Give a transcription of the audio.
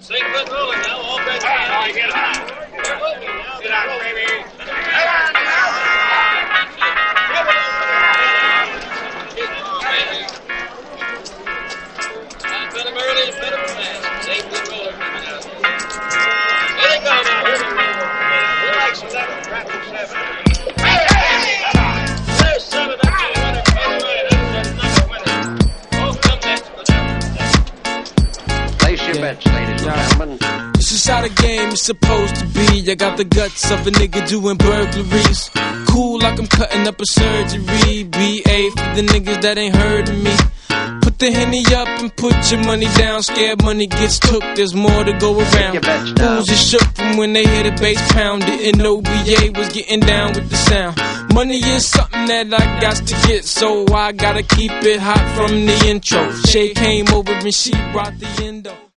Stay good rolling now. All bets down. Get out. They're moving now. Get out, baby. Get out now. Get on, baby. Bet him early, bet him fast. Stay good rolling coming out. Here they go now. Relax 11, traffic 7. There's 7. That's the winner. That's another winner. Both come next for them. Place your bets, ladies and gentlemen. This is how the game is supposed to be. I got the guts of a nigga doing burglaries. Cool like I'm cutting up a surgery. BA for the niggas that ain't heard of me. Put the Henny up and put your money down. Scared money gets took, there's more to go around. Fools are shook from when they hear the bass pound. Didn't know BA was getting down with the sound. Money is something that I got to get, so I gotta keep it hot from the intro. Shay came over and she brought the endo.